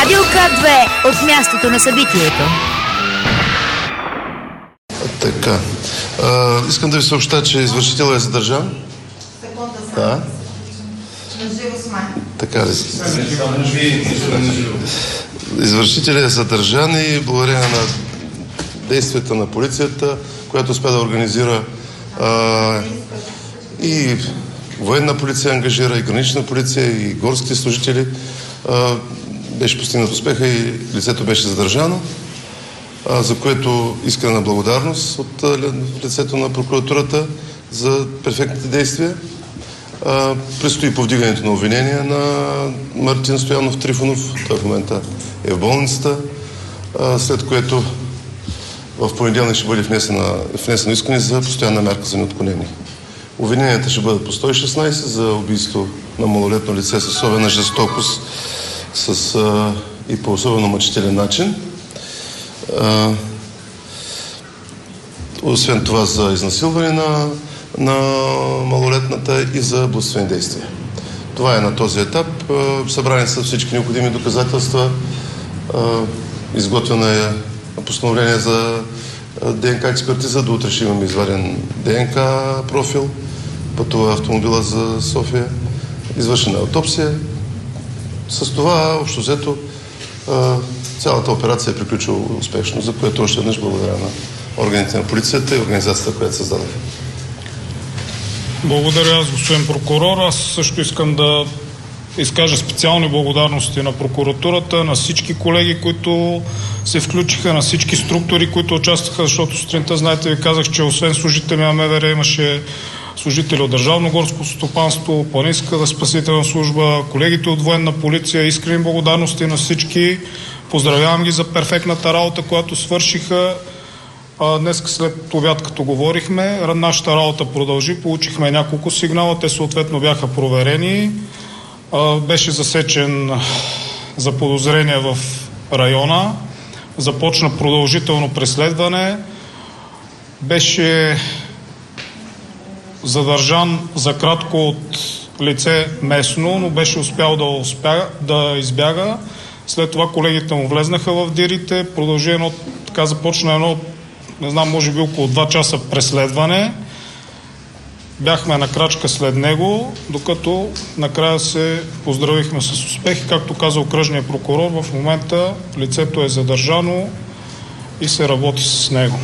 Радио К2 от мястото на събитието. Така. Искам да ви съобща, че извършителът е задържан. Да. Така ли? Извършителят е задържан и благодарение на действията на полицията, която успя да организира и военна полиция ангажира, и гранична полиция, и горските служители, беше постигнат успеха и лицето беше задържано, за което искрена благодарност от лицето на прокуратурата за перфектните действия. Предстои повдигането на обвинения на Мартин Стоянов Трифонов. Той в момента е в болницата, след което в понеделник ще бъде внесено искане за постоянна мярка за неотклонение. Обвиненията ще бъдат по 116 за убийство на малолетно лице с особена жестокост и по особено мъчителен начин. Освен това за изнасилване на малолетната и за блудствени действия. Това е на този етап. Събрани са всички необходими доказателства. Изготвено е постановление за ДНК експертиза. До утре ще имаме изваден ДНК профил. Пътува автомобила за София. Извършена аутопсия. С това, общо взето, цялата операция е приключила успешно, за което още веднъж благодаря на органите на полицията и организацията, която създаде. Благодаря аз, господин прокурор. Аз също искам да изкажа специални благодарности на прокуратурата, на всички колеги, които се включиха, на всички структури, които участваха, защото сутринта, знаете, ви казах, че освен служители на МВР имаше служители от Държавно горско стопанство, Планинска спасителна служба, колегите от военна полиция. Искрени благодарности на всички. Поздравявам ги за перфектната работа, която свършиха. Днес след обяд, като говорихме, нашата работа продължи. Получихме няколко сигнала, те съответно бяха проверени. Беше засечен за подозрение в района. Започна продължително преследване. Беше задържан за кратко от лице местно, но беше успял да избяга. След това колегите му влезнаха в дирите. Започна едно, не знам, може би около 2 часа преследване. Бяхме на крачка след него, докато накрая се поздравихме с успех. Както каза окръжният прокурор, в момента лицето е задържано и се работи с него.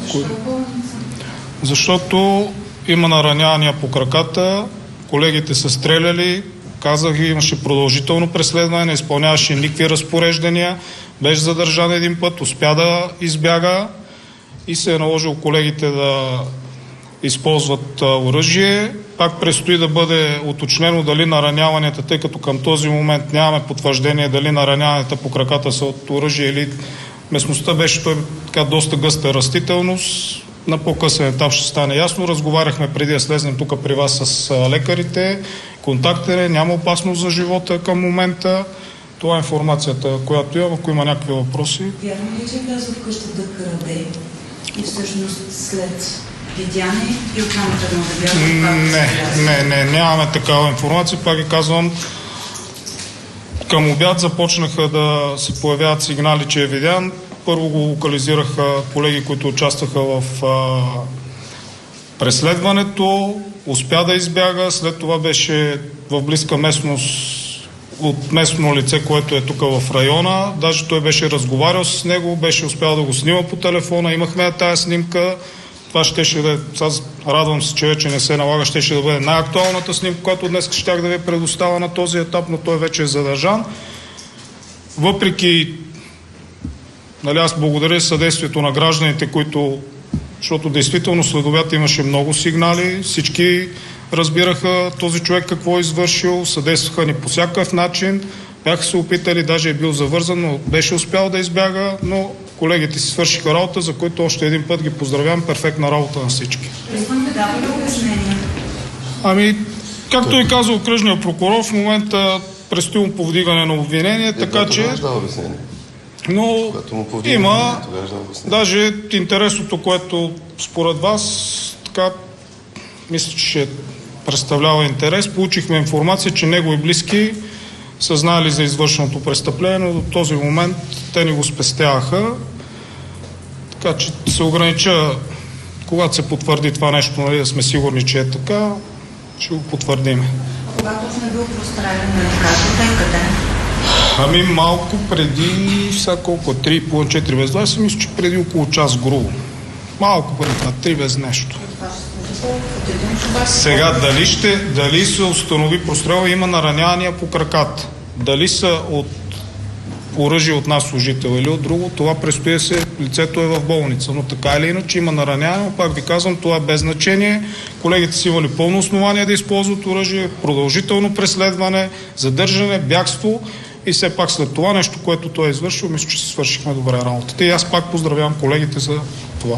Защото има наранявания по краката, колегите са стреляли, казах ви, имаше продължително преследване, не изпълняваше никакви разпореждания, беше задържан един път, успя да избяга и се е наложил колегите да използват оръжие. Пак предстои да бъде уточнено дали нараняванията, тъй като към този момент нямаме потвърждение дали нараняванията по краката са от оръжие или местността беше доста гъста растителност. На по-късен етап ще стане ясно. Разговаряхме преди да слезнем тук при вас с лекарите. Контактен е, няма опасност за живота към момента. Това е информацията, която има. Ако има някакви въпроси. Вярно ли, че вляза в къща да краде и всъщност след видяне и оттам тръгна да бяга? Не, нямаме такава информация. Пак ги казвам, към обяд започнаха да се появяват сигнали, че е видян. Първо го локализираха колеги, които участваха в преследването. Успя да избяга. След това беше в близка местност от местно лице, което е тук в района. Даже той беше разговарял с него, беше успял да го снима по телефона. Имахме тая снимка. Това щеше да... Аз радвам се, че вече не се налага. Щеше да бъде най-актуалната снимка, която днес щях да ви предоставя на този етап, но той вече е задържан. Въпреки аз благодаря съдействието на гражданите, защото действително след обяд имаше много сигнали, всички разбираха този човек какво е извършил, съдействаха ни по всякакъв начин, бяха се опитали, даже е бил завързан, но беше успял да избяга, но колегите си свършиха работа, за които още един път ги поздравявам, перфектна работа на всички. Както и каза окръжният прокурор, в момента предстои повдигане на обвинение, така че... Но има даже интересното, което според вас мисля, че ще представлява интерес. Получихме информация, че негови близки са знаели за извършеното престъпление, но до този момент те ни го спестяваха. Така че се огранича, когато се потвърди това нещо, нали, да сме сигурни, че е така, ще го потвърдим. Когато сме бил прострелян, да кажете къде? Ами малко преди, сега колко, 3,5-4 без 20, мисля, че преди около час грубо. Малко преди това, 3 без нещо. Сега, дали се установи прострел, има наранявания по краката. Дали са от оръжие от нас служител или от друго, това предстои се, лицето е в болница. Но така или иначе има нараняване, пак ви казвам, това е без значение. Колегите си имали пълно основание да използват оръжие, продължително преследване, задържане, бягство и все пак след това нещо, което той е извършил, мисля, че си свършихме добре работата. И аз пак поздравявам колегите за това.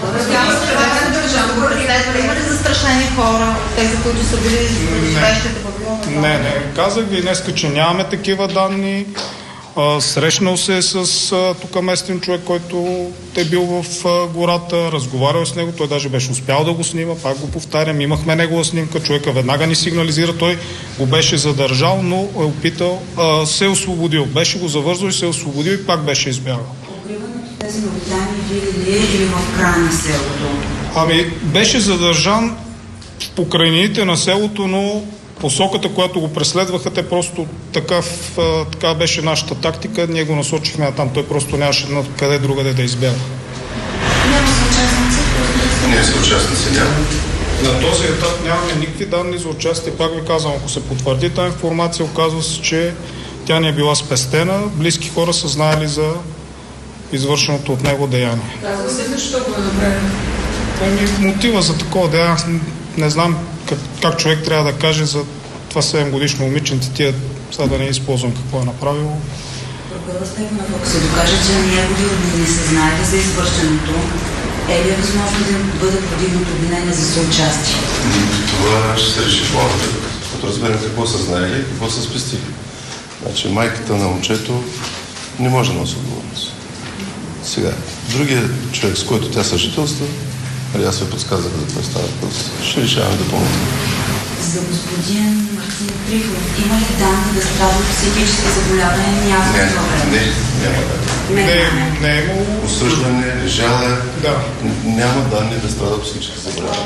Има ли застрашени хора, тези, които са били успешните в Не. Казах ви днеска, че нямаме такива данни. Срещнал се с тук местен човек, който е бил в гората, разговарял с него, той даже беше успял да го снима, пак го повтарям, имахме негова снимка, човека веднага ни сигнализира, той го беше задържал, но е опитал, се е освободил, беше го завързал и се е освободил и пак беше избягал. Покриването тези наблюдания види ли или в края на селото? Ами, беше задържан в покрайнините на селото, но посоката, която го преследваха, те просто така беше нашата тактика, ние го насочихме там, той просто нямаше къде другаде да избяга. Няма съучастници? Не, съучастници няма. На този етап нямаме никакви данни за участие. Пак ви казвам, ако се потвърди тази информация, оказва се, че тя не е била спестена. Близки хора са знаели за извършеното от него деяние. Казва се, защо го направи? Мотива за такова деяние, не знам как човек трябва да каже за това 7-годишно момиченце, тия сега да не използвам какво е направило. Прокурор Стефанов, ако се докаже, че негови роднини са знаели за извършеното, е ли възможно да бъде подигнато обвинение за съучастие? Това ще се реши по-нататък, като разберем какво са знаели и какво са спестили. Значи майката на момчето не може да носи отговорност. Сега, другия човек, с който тя съжителства, аз ви подсказах за това става въпрос, ще решаваме допълнително. За господин Мартин Трифонов, има ли данни да страда от психически заболявания? Няма данни. Не е имало. Осъждане, лежала, да. Няма данни да страда от психически заболявания.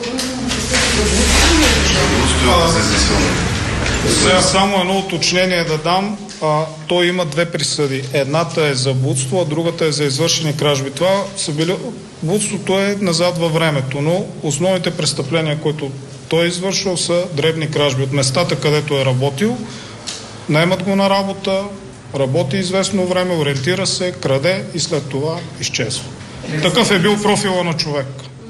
Сега само едно уточнение да дам. Той има две присъди. Едната е за блудство, а другата е за извършени кражби. Това са били... Блудството е назад във времето, но основните престъпления, които той е извършил, са дребни кражби. От местата, където е работил, наемат го на работа, работи известно време, ориентира се, краде и след това изчезва. Такъв е бил профила на човек.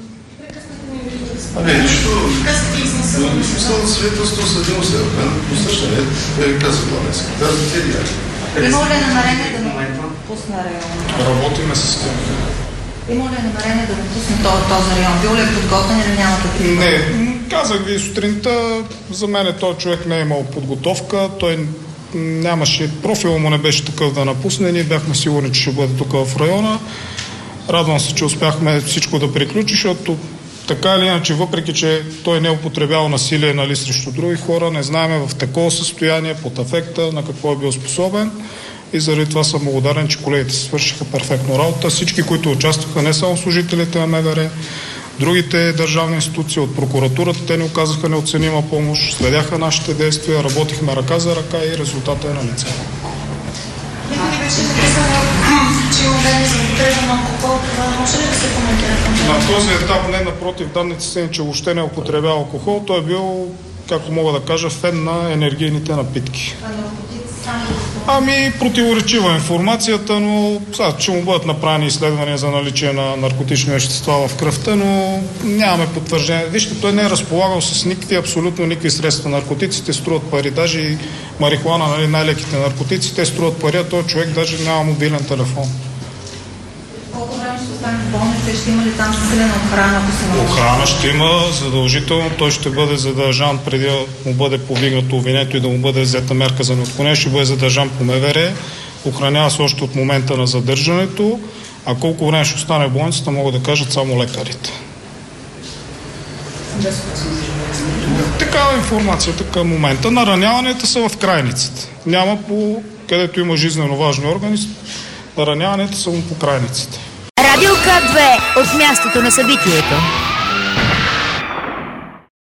Нищо. Основно свидетелство съдимо се посрещане. Казва това днес. Има ли намерение да напусне района? Работиме с тях. Има ли намерение да напусне този район? Бил ли е подготвен или няма такива? Не, казах ви сутринта, за мен този човек не е имал подготовка, той нямаше, профила му не беше такъв да напусне, ние бяхме сигурни, че ще бъде тук в района. Радвам се, че успяхме всичко да приключи, защото така или иначе, въпреки че той не е употребял насилие, нали, срещу други хора, не знаем в такова състояние, под афекта, на какво е бил способен. И заради това съм благодарен, че колегите си свършиха перфектно работа. Всички, които участваха, не само служителите на МВР, другите държавни институции от прокуратурата, те ни оказаха неоценима помощ, следяха нашите действия, работихме ръка за ръка и резултатът е на лице. Никой беше написано, че обвени за употреба на алкохол, това може ли да се коментира? На този етап не, напротив, данните са, че въобще не е употребял алкохол. Той е бил, както мога да кажа, фен на енергийните напитки. Ами, противоречива информацията, но сега ще му бъдат направени изследвания за наличие на наркотични вещества в кръвта, но нямаме потвърждение. Вижте, той не е разполагал с никакви, абсолютно никакви средства. Наркотиците струват пари, даже и марихуана, нали, най-леките наркотици, те струват пари, а този човек даже няма мобилен телефон. Колко време ще остане в болница? Ще има ли там засилена охрана, ако се наложи? Охрана ще има задължително. Той ще бъде задържан преди да му бъде повдигнато обвинението и да му бъде взета мерка за неотклонение. Ще бъде задържан по МВР. Охранява се още от момента на задържането. А колко време ще остане в болницата, могат да кажат само лекарите. Такава информацията към момента. Нараняванията са в крайниците. Няма по където има жизнено важни органи, нараняванията са по крайниците. Радио К2 от мястото на събитието.